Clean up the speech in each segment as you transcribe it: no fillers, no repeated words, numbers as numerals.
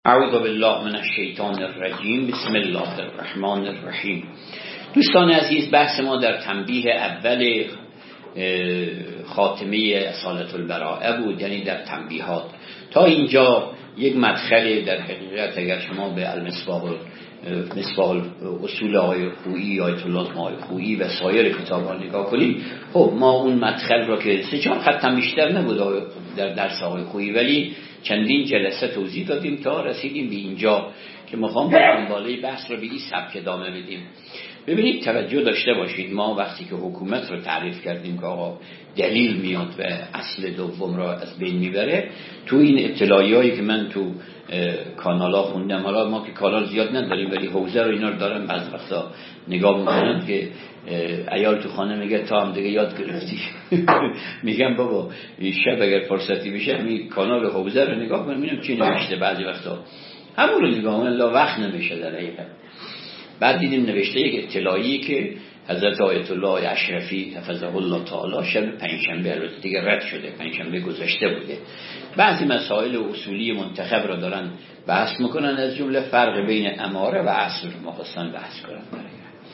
اعوذ بالله من الشیطان الرجیم. بسم الله الرحمن الرحیم. دوستان عزیز، بحث ما در تنبیه اول خاتمه اصالة البراءه بود، یعنی در تنبیهات. تا اینجا یک مدخل در حقیقت اگر شما به المصباح اصول آقای خویی، آیت الله آقای خویی و سایر کتاب‌ها نگاه کنید، خب ما اون مدخل را که 3-4 خط هم بیشتر نبود در درس آقای خویی، ولی چندین جلسه توضیح دادیم تا رسیدیم به اینجا که میخوام دنباله بحث رو به این سبک ادامه بدیم. ببینید، توجه داشته باشید، ما وقتی که حکومت رو تعریف کردیم که آقا دلیل میاد و اصل دوم را از بین میبره، تو این اطلاعیه‌ای که من تو کانالا خوندم، حالا ما که کانال زیاد نداریم ولی حوزه رو اینا رو دارم، بعض وقتا نگاه میکنم که عیال تو خانه میگه تا هم دیگه یاد گرفتی میگم بابا شب اگر فرصتی بشه همین کانال حوزه رو نگاه کنم ببینم چی نوشته. بعضی وقتا همون رو نگاه کنم لا وقت نمیشه در حقیقت. بعد دیدیم نوشته یک اطلاعی که حضرت آیت الله اشرفی حفظه الله تعالی شب پنجشنبه، البته دیگه رد شده، پنجشنبه گذشته بوده، بعضی مسائل اصولی منتخب را دارن بحث میکنن، از جمله فرق بین اماره و اصل رو مخواستن بحث کنن.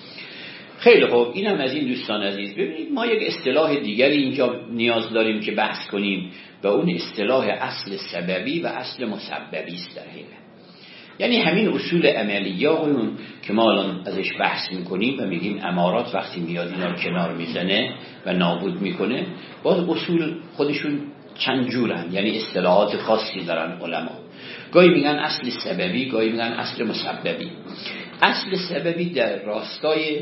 خیلی خوب، این هم از این. دوستان عزیز، ببینید، ما یک اصطلاح دیگری اینجا نیاز داریم که بحث کنیم و اون اصطلاح اصل سببی و اصل مسببی است در حقیقت. یعنی همین اصول عملیاتون که ما الان ازش بحث میکنیم و میگیم امارات وقتی میاد اینا رو کنار میزنه و نابود میکنه، باز اصول خودشون چند جورن، یعنی اصطلاحات خاصی دارن علما. گاهی میگن اصل سببی، گاهی میگن اصل مسببی. اصل سببی در راستای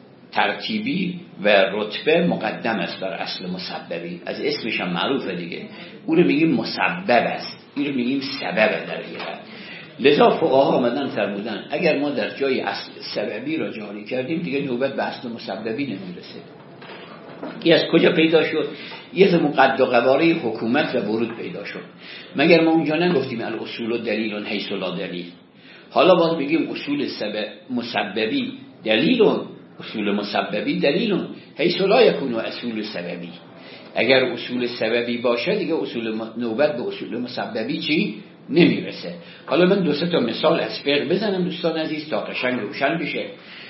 ترتیبی و رتبه مقدم است بر اصل مسببی، از اسمش هم معروفه دیگه. اون رو میگیم مسبب است، این رو میگیم سبب در حقیقت. لذا فقها آمدن فرمودن اگر ما در جای اصل سببی را جاری کردیم دیگه نوبت به اصل مسببی نمیرسه. این از کجا پیدا شد؟ یه مقد و قواره حکومت و ورود پیدا شد. مگر ما اونجا نگفتیم الاصول و دلیل حیث لا دلیل؟ حالا باز بگیم اصول مسببی دلیل، اصول مسببی دلیل حیث لا یکون اصول سببی. اگر اصول سببی باشه دیگه نوبت به اصول مسببی چی نمیرسه. حالا من 2-3 تا مثال از فقه بزنم دوستان عزیز تا قشنگ روشن بشه.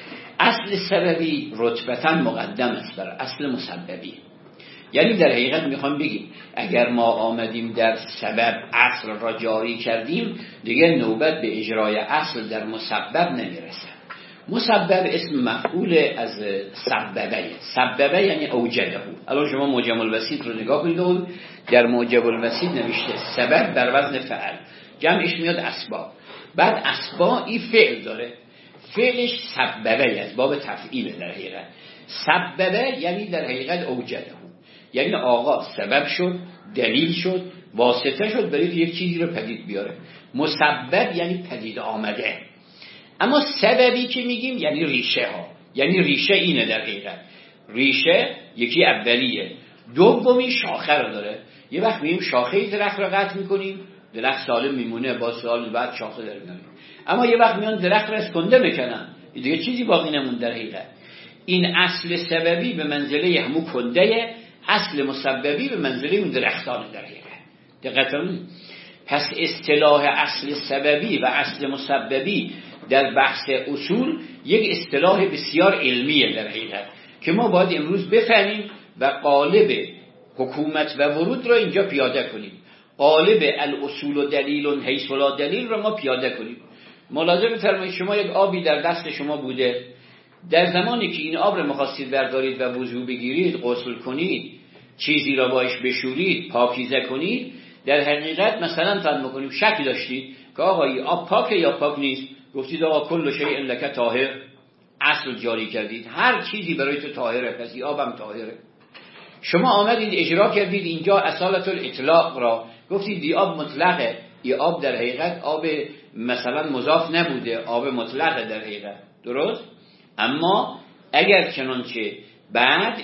اصل سببی رتبتاً مقدم است بر اصل مسببی. یعنی در حقیقت میخوام بگیم اگر ما آمدیم در سبب اصل را جاری کردیم دیگه نوبت به اجرای اصل در مسبب نمیرسه. مسبب اسم مفعول از سببه. سببه یعنی اوجده. الان شما موجم الوسیط رو نگاه کنید، در موجم الوسیط نوشته سبب بر وزن فعل، جمعش میاد اسباب. بعد اسباب این فعل داره، فعلش سببه از باب تفعیل در حقیقت. سببه یعنی در حقیقت اوجده، یعنی آقا سبب شد، دلیل شد، واسطه شد برای یک چیزی رو پدید بیاره. مسبب یعنی پدید آمده. اما سببی که میگیم یعنی ریشه ها، یعنی ریشه اینه در حقیقت. ریشه یکی اولیه، دومی شاخه رو داره. یه وقت میگیم شاخه درخت رو قطع میکنیم درخت سالم میمونه، با سال بعد شاخه داره میاد. اما یه وقت میان درخت رو از کنده میکنن دیگه چیزی باقی نمون در حقیقت. این اصل سببی به منزله همون کنده، اصل مسببی به منزله اون درختان در حقیقت. دقت کنید. پس اصطلاح اصل سببی و اصل مسببی در بحث اصول یک اصطلاح بسیار علمیه در حقیقت که ما باید امروز بفهمیم و قالب حکومت و ورود را اینجا پیاده کنیم. قالب الاصول و دلیل حیث لا دلیل را ما پیاده کنیم. ملاحظه بفرمایید، شما یک آبی در دست شما بوده، در زمانی که این آب را می‌خواستید بردارید و وضو بگیرید، غسل کنید، چیزی را باش بشورید، پاکیزه کنید، در حقیقت مثلا فهم می‌کنیم شک داشتید که آقا این آب پاکه یا پاک نیست، گفتید آقا کل شیء لک طاهر، اصل جاری کردید، هر چیزی برای تو طاهره، پس این آبم طاهره. شما آمدید اجرا کردید اینجا اصالت الاطلاق را، گفتید این آب مطلقه، این آب در حقیقت آب مثلا مضاف نبوده، آب مطلقه در حقیقت، درست؟ اما اگر چنانچه بعد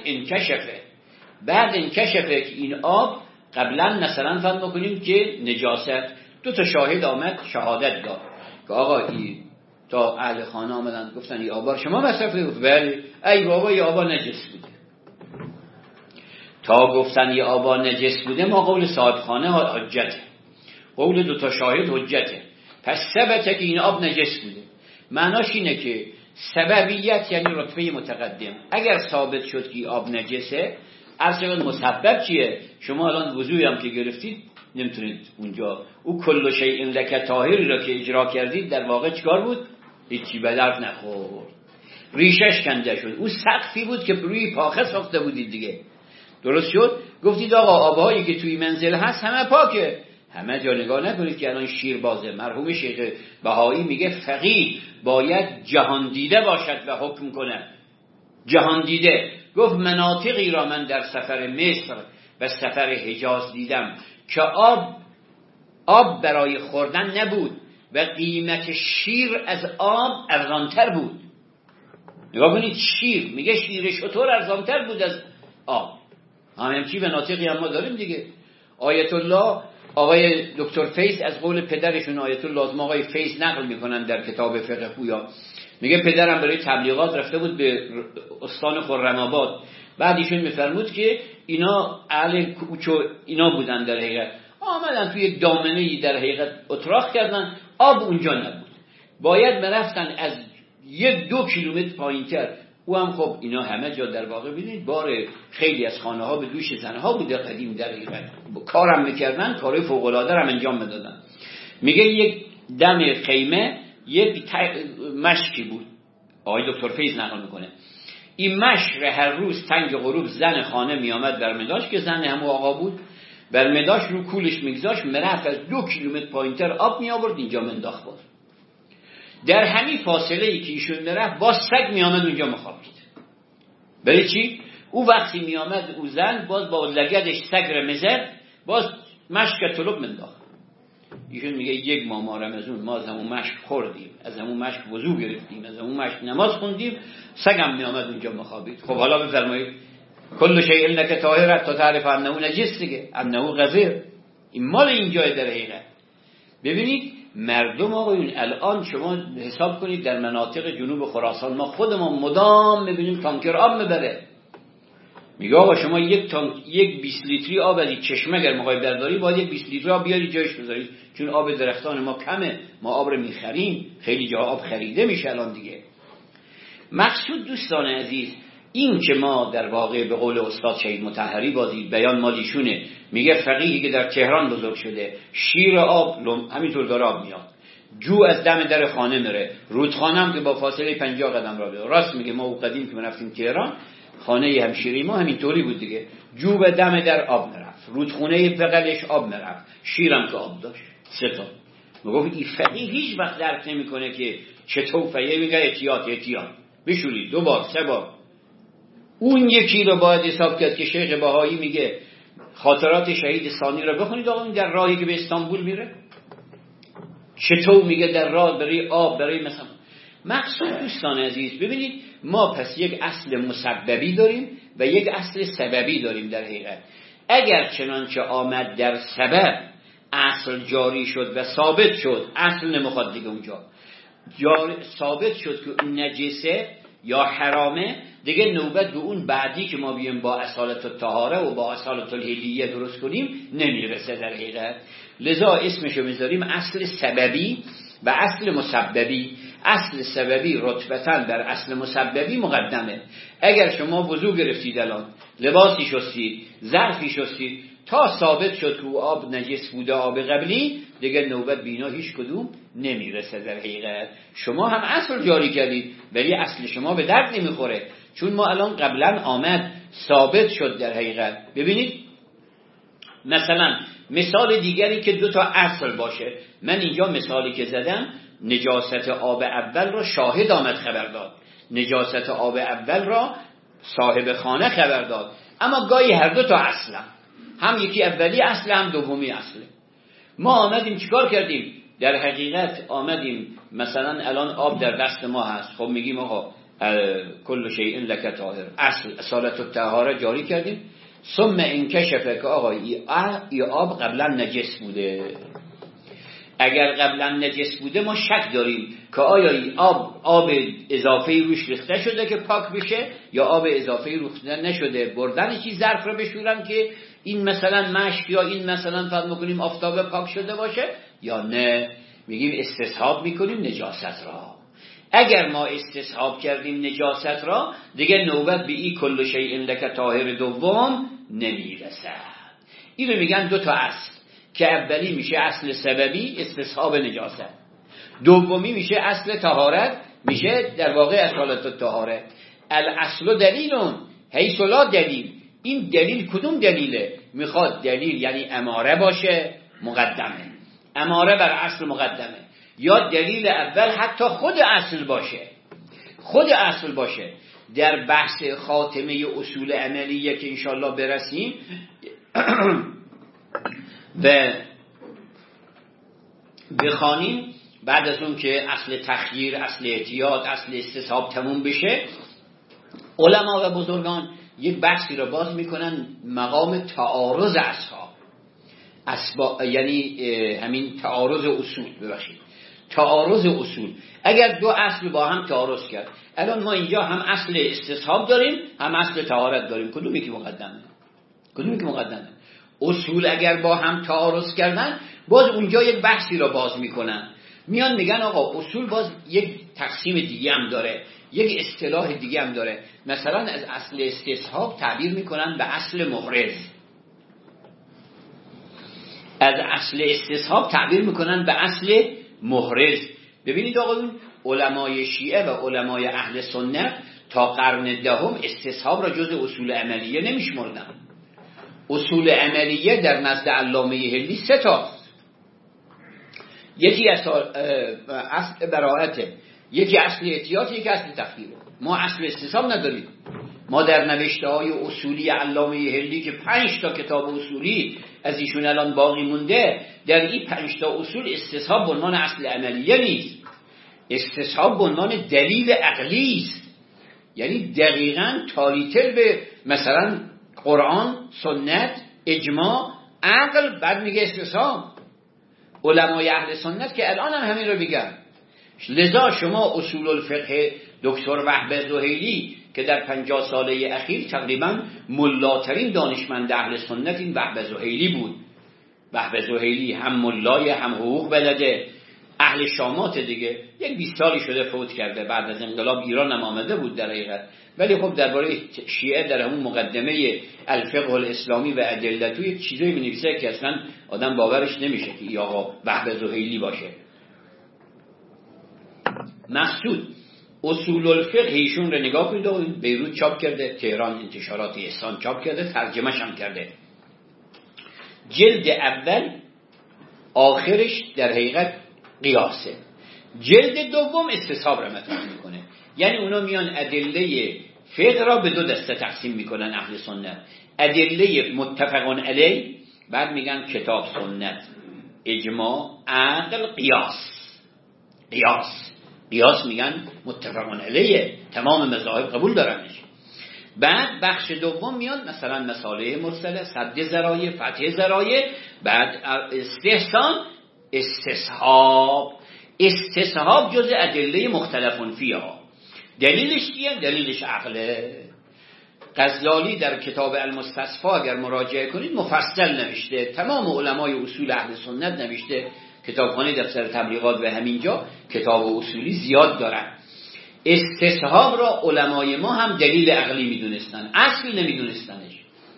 انکشفه که این آب قبلا مثلا فهم بکنیم که نجاست، 2 تا شاهد آمد شهادت داد که آقا این تا اهل خانه آمدن گفتن این آبا شما مصرف کنید، بله ای بابا این آبا نجس بوده. تا گفتن این آبا نجس بوده ما قول صاحب خانه حجته، قول 2 تا شاهد حجته. پس ثبته که این آب نجس بوده. معناش اینه که سببیت یعنی رتبه متقدم. اگر ثابت شد که آب نجسه، اصلا مسبب چیه؟ شما الان وضوئی هم که گرفتید نمیتونید اونجا او کل شیء لک طاهری را که اجرا کردید در واقع چیکار بود؟ هیچی به درد نخورد، ریشش کنده شد. او سقفی بود که روی پاخه ساخته بودید دیگه، درست شد؟ گفتید آقا آبهایی که توی منزل هست همه پاکه، همه جا نگاه نکنید که الان شیر بازه. مرحوم شیخ بهایی میگه فقیه باید جهان دیده باشد و حکم کنه. جهان دیده. گفت مناطقی را من در سفر مصر و سفر حجاز دیدم که آب برای خوردن نبود و قیمت شیر از آب ارزانتر بود. نگاه کنید، شیر، میگه شیر شتر ارزانتر بود از آب. همچی مناطقی هم ما داریم دیگه. آیت الله آقای دکتر فیض از قول پدرشون آیت الله لازم آقای فیض نقل میکنن در کتاب فقه پویا، میگه پدرم برای تبلیغات رفته بود به استان خرم‌آباد، بعد ایشون میفرمود که اینا اهل کوچو اینا بودن، در حقیقت آمدن توی یک دامنه‌ای در حقیقت اتراق کردن، آب اونجا نبود، باید برفتن از 1-2 کیلومتر پایینتر. او هم خب اینا همه جا در واقع ببینید بار خیلی از خانه ها به دوش زنها بوده قدیم، در حقیقت کارم میکردن، کارهای فوق العاده هم انجام میدادن. میگه یک دم خیمه یک مشکی بود، آقای دکتر فیض نقل میکنه، این مشک هر روز تنگ غروب زن خانه میامد برمداش که زن همو آقا بود، برمداش رو کولش میگذاشت، مرفت از 2 کیلومتر پایینتر آب میآورد اینجا منداخت باز. در همین فاصله ای که ایشون میرفت باز سگ میامد اونجا مخابید. برای چی؟ او وقتی میامد او زن باز با لگدش سگ رو میزد، باز مشک طلب منداخت. ایشون میگه 1 ماه رمضان ما از همون مشک خوردیم، از همون مشک وضو گرفتیم، از همون مشک نماز خوندیم، سگم میامد اونجا مخابید. خب حالا بفرمایید کل شیء لک طاهر تا تعرف انه نجس دیگه، انه غزیر، این مال اینجای در حقیقت. ببینید مردم آقایون الان شما حساب کنید در مناطق جنوب خراسان ما خودمون مدام میبینیم تانکر آب میبره، میگه آقا شما 20 لیتری آب از این چشمه اگر میخوای برداری باید 20 لیتر آب بیاری جایش بذارید، چون آب درختان ما کمه، ما آب رو میخریم، خیلی جا آب خریده میشه الان دیگه. مقصود دوستان عزیز این که ما در واقع به قول استاد شهید مطهری بازی بیان مالیشونه، میگه فقیهی که در تهران بزرگ شده شیر آب همینطور داره آب میاد، جو از دم در خانه میره، رودخانه هم که با فاصله 50 قدم راه میره. راست میگه، ما او قدیم که رفتیم تهران خانه همشیری ما همینطوری بود دیگه، جو به دم در آب میرفت، رودخونه بغلش آب میرفت، شیرم که آب داشت 3 تا. میگه این فقیه هیچ وقت درک نمیکنه که چطور فقیه میگه احتیاط بشورید 2 بار 3 بار. اون یکی رو باید حساب کرد که شیخ بهایی میگه خاطرات شهید ثانی رو بخونید آقا در راهی که به استانبول میره چطور میگه در راه برای آب برای مثلا. مقصود دوستان عزیز ببینید ما پس یک اصل مسببی داریم و یک اصل سببی داریم در حقیقت. اگر چنانچه آمد در سبب اصل جاری شد و ثابت شد، اصل نمیخواد دیگه اونجا ثابت شد که اون نجسه یا حرامه، دیگه نوبت به اون بعدی که ما بیم با اصالت الطهاره و با اصالت الحلیه درست کنیم نمیرسه در حقیقت. لذا اسمشو میذاریم اصل سببی و اصل مسببی. اصل سببی رتبتاً در اصل مسببی مقدمه. اگر شما وضو گرفتید الان لباسی شستید ظرفی شستید تا ثابت شد که آب نجس بوده آب قبلی، دیگه نوبت بینا هیچ کدوم نمیرسه در حقیقت. شما هم اصل جاری کردید ولی اصل شما به درد نمیخوره، چون ما الان قبلا آمد ثابت شد در حقیقت. ببینید مثلا مثال دیگری که 2 تا اصل باشه، من اینجا مثالی که زدم نجاست آب اول را شاهد آمد خبر داد، نجاست آب اول را صاحب خانه خبر داد، اما گاهی هر 2 تا اصلا، هم یکی اولی اصل هم دومی اصله. ما آمدیم چیکار کردیم؟ در حقیقت آمدیم مثلا الان آب در دست ما هست، خب میگیم آقا کل شیء لک طاهر، اصالت الطهاره جاری کردیم، ثم انکشف که آقا این آب قبلا نجس بوده. اگر قبلا نجس بوده ما شک داریم که آیا این آب اضافه روش ریخته شده که پاک بشه یا آب اضافه ریخته نشده، بردن چی ظرف رو بشورن که این مثلا مشک یا این مثلا فرض می‌کنیم آفتابه پاک شده باشه یا نه. میگیم استصحاب میکنیم نجاست را. اگر ما استصحاب کردیم نجاست را، دیگه نوبت به این کل شیء لک طاهر دوم نمیرسد. این رو میگن دو تا اصل، که اولی میشه اصل سببی استصحاب نجاست، دومی میشه اصل طهارت، میشه در واقع اصالت الطهاره. الاصل دلیلون حیث لا دلیل. این دلیل کدوم دلیله؟ میخواد دلیل یعنی اماره باشه مقدمه، اماره بر اصل مقدمه، یا دلیل اول حتی خود اصل باشه، خود اصل باشه. در بحث خاتمه اصول عملیه که انشالله برسیم و بخوانیم، بعد از اون که اصل تخییر، اصل احتیاط، اصل استصحاب تموم بشه، علما و بزرگان یک بحثی رو باز میکنن، مقام تعارض اصحاب، یعنی همین تعارض اصول. ببخشید، تعارض اصول. اگر دو اصل با هم تعارض کرد، الان ما اینجا هم اصل استصحاب داریم هم اصل طهارت داریم، کدومی که مقدمه؟ کدومی که مقدمه؟ اصول اگر با هم تعارض کردن، باز اونجا یک بحثی رو باز میکنن، میان میگن آقا اصول باز یک تقسیم دیگه هم داره، یک اصطلاح دیگه هم داره. مثلا از اصل استصحاب تعبیر میکنن به اصل محرز، از اصل استصحاب تعبیر میکنن به اصل محرز. ببینید آقا، علمای شیعه و علمای اهل سنت تا قرن دهم استصحاب را جز اصول عملیه نمیشمردن. اصول عملیه در نزد علامه هلی 3 تاست. یکی اصل براءته، یکی اصل احتیاط، یکی اصل تخییر. ما اصل استصحاب نداریم. ما در نوشته های اصولی علامه هلی که 5 تا کتاب اصولی از ایشون الان باقی مونده، در این 5 تا اصول استصحاب به عنوان اصل عملیه نیست، استصحاب به عنوان دلیل عقلی است. یعنی دقیقاً تالیتل به مثلا قرآن، سنت، اجماع، عقل، بعد میگه استصحاب. علمای اهل سنت که الان هم همین رو میگن. لذا شما اصول الفقه دکتر وهب زهیلی که در 50 ساله اخیر تقریبا ملاترین دانشمند اهل سنت این وهب زهیلی بود. وهب زهیلی هم ملای هم حقوق بلده، اهل شامات دیگه. یک 20 سالی شده فوت کرده، بعد از انقلاب ایران هم آمده بود در حقیقت، ولی خب درباره شیعه در همون مقدمه الفقه الاسلامی و ادلته یک چیزایی می‌نویسه که اصلا آدم باورش نمیشه که این آقا وهب زهیلی باشه. مقصود اصول الفقه ایشون رو نگاه کنید، بیروت چاپ کرده، تهران انتشارات احسان چاپ کرده، ترجمه‌ش هم کرده. جلد اول آخرش در حقیقت قیاسه، جلد دوم استصحاب را مطرح میکنه. یعنی اونا میان ادله فقه را به 2 دسته تقسیم میکنن اهل سنت، ادله متفقون علیه، بعد میگن کتاب، سنت، اجماع، عقل، قیاس میگن متفقون علیه، تمام مذاهب قبول دارنش. بعد بخش دوم میاد مثلا مصالح مرسله، سد ذرایع، فتح ذرایع، بعد استحسان، استصحاب جز ادله مختلفون فیها. دلیلش چیه؟ دلیلش عقله. غزالی در کتاب المستصفی اگر مراجعه کنید مفصل نوشته، تمام علمای اصول اهل سنت نوشته، کتابخانه دفتر تبلیغات و همینجا کتاب اصولی زیاد دارن. استصحاب را علمای ما هم دلیل عقلی میدونستن، اصل نمیدونستنش.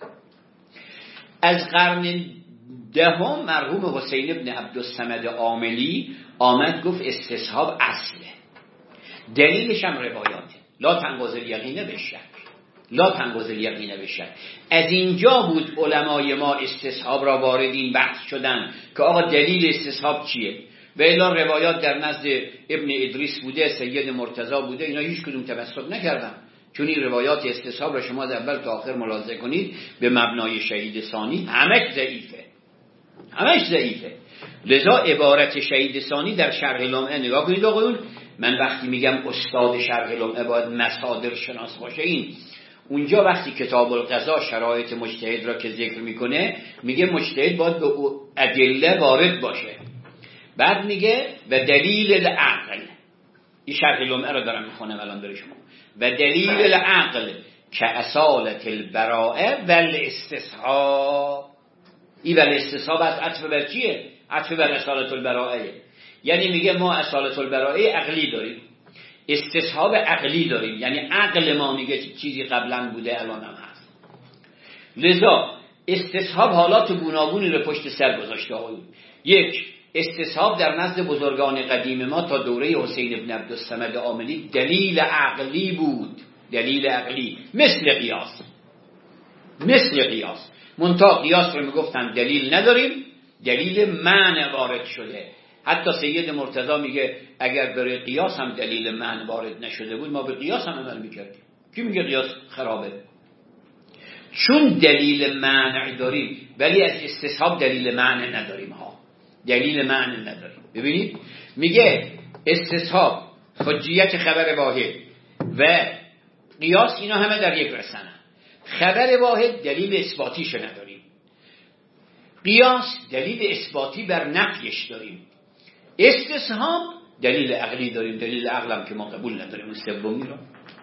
از قرن دهم مرحوم حسین ابن عبدالصمد عاملی آمد گفت استصحاب اصله، دلیلش هم روایاته، لا تنقض الیقین بالشک، لا تنقض الیقین بالشک. از اینجا بود علمای ما استصحاب را وارد این بحث شدن که آقا دلیل استصحاب چیه. و الا روایات در نزد ابن ادریس بوده، سید مرتضی بوده، اینا هیچ کدوم تمسک نکردن، چون این روایات استصحاب را شما از اول تا آخر ملاحظه کنید به مبنای شهید ثانی همش ضعیفه. لذا عبارت شهید ثانی در شرح لمعه نگاه کنید آقایون، من وقتی میگم استاد شرح لمعه باید مصادر شناس باشه، این اونجا وقتی کتاب القضا شرایط مجتهد را که ذکر میکنه، میگه مجتهد باید به ادله وارد باشه، بعد میگه و دلیل العقل، این شرح لمعه را دارم میخونم الان برای شما، و دلیل العقل که اصالت البراءه و الاستصحاب. این و الاستصحاب از عطف بر چیه؟ عطف بر اصالت البراءه. یعنی میگه ما اصالت البراءه عقلی داریم، استصحاب عقلی داریم، یعنی عقل ما میگه چیزی قبلا بوده الان هم هست. لذا استصحاب حالات گوناگونی رو پشت سر گذاشته آقایون. یک، استصحاب در نزد بزرگان قدیم ما تا دوره حسین بن عبدالصمد عاملی دلیل عقلی بود، دلیل عقلی، مثل قیاس. منتها قیاس رو میگفتن دلیل نداریم، دلیل معنی وارد شده. حتی سید مرتضی میگه اگر برای قیاس هم دلیل معنی وارد نشده بود ما به قیاس هم عمل میکردیم. کی میگه قیاس خرابه؟ چون دلیل معنی داریم ولی از استصحاب دلیل معنی نداریم دلیل معنی نداریم. ببینید میگه استصحاب، حجیت خبر واحد و قیاس اینا همه در یک رسنه. خبر واحد دلیل اثباتیش نداریم، قیاس دلیل اثباتی بر نفیش داریم، استصحاب دلیل عقلی داریم، دلیل عقلم که ما قبول نداریم اون سومی رو.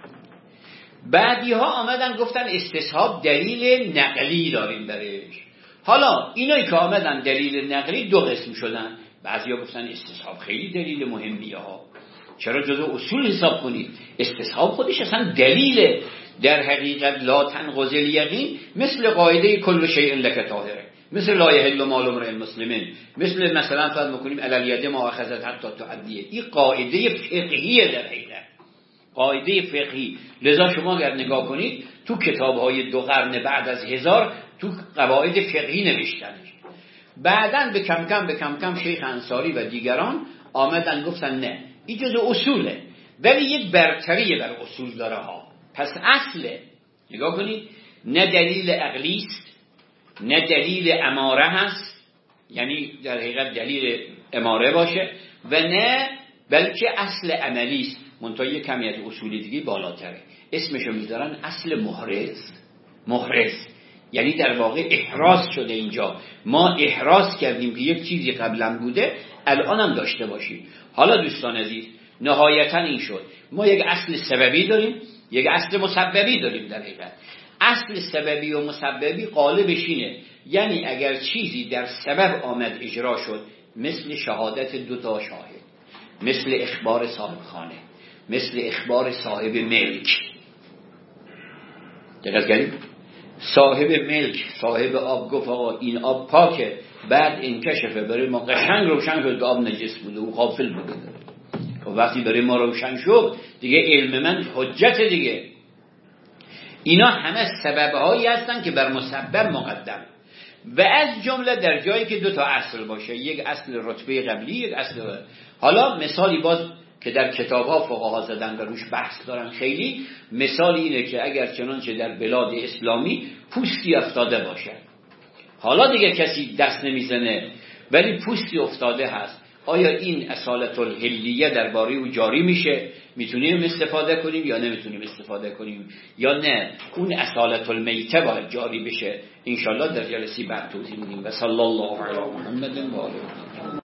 بعدی ها آمدن گفتن استصحاب دلیل نقلی داریم برش. حالا اینایی که آمدن دلیل نقلی دو قسم شدن. بعضیا گفتن استصحاب خیلی دلیل مهمیه ها، چرا جزء اصول حساب کنید؟ استصحاب خودش اصلا دلیل، در حقیقت لا تنقض الیقین، مثل قاعده کل شیء لک طاهره، مثل لا یحل مال امرئ مسلم، مثلا فرض میکنیم علی ید ما اخذت حتی تعدیه. این قاعده فقهیه، در حقیقت قاعده فقهی. لذا شما اگر نگاه کنید تو کتاب‌های 2 قرن بعد از 1000 تو قواعد فقهی نوشتنش. بعدن به کم کم شیخ انصاری و دیگران آمدن گفتن نه این جزء اصوله ولی یک برتری بر اصول داره ها. پس اصله، نگاه کنید، نه دلیل عقلی است نه دلیل اماره هست، یعنی در حقیقت دلیل اماره باشه، و نه بلکه اصل عملی است. منتها یک کمی از اصول دیگه بالاتره، اسمشو میذارن اصل محرز. یعنی در واقع احراز شده. اینجا ما احراز کردیم که یک چیزی قبلا بوده الان هم داشته باشیم. حالا دوستان عزیز نهایتا این شد ما یک اصل سببی داریم، یک اصل مسببی داریم. در حقیقت اصل سببی و مسببی قالبش اینه، یعنی اگر چیزی در سبب آمد اجرا شد، مثل شهادت 2 شاهد، مثل اخبار صاحب خانه، مثل اخبار صاحب ملک. دقت کردید؟ صاحب ملک، صاحب آب گفت آقا این آب پاکه، بعد انکشفه برای ما قشنگ روشن شد که آب نجس بوده و غافل بوده. و وقتی برای ما روشن شد دیگه علم من حجت دیگه. اینا همه سببهایی هستن که بر مسبب مقدم، و از جمله در جایی که 2 اصل باشه، یک اصل رتبه قبلی، یک اصل. حالا مثالی باز که در کتاب‌ها فقها زدن و روش بحث دارن خیلی، مثال اینه که اگر چنانچه در بلاد اسلامی پوستی افتاده باشه، حالا دیگه کسی دست نمیزنه ولی پوستی افتاده هست، آیا این اصالت الحلیه درباره او جاری میشه؟ میتونیم استفاده کنیم یا نمیتونیم استفاده کنیم، یا نه اون اصالت المیته باید جاری بشه؟ انشالله در جلسه بعد توضیح میدیم. و صلی الله علی محمد و آله.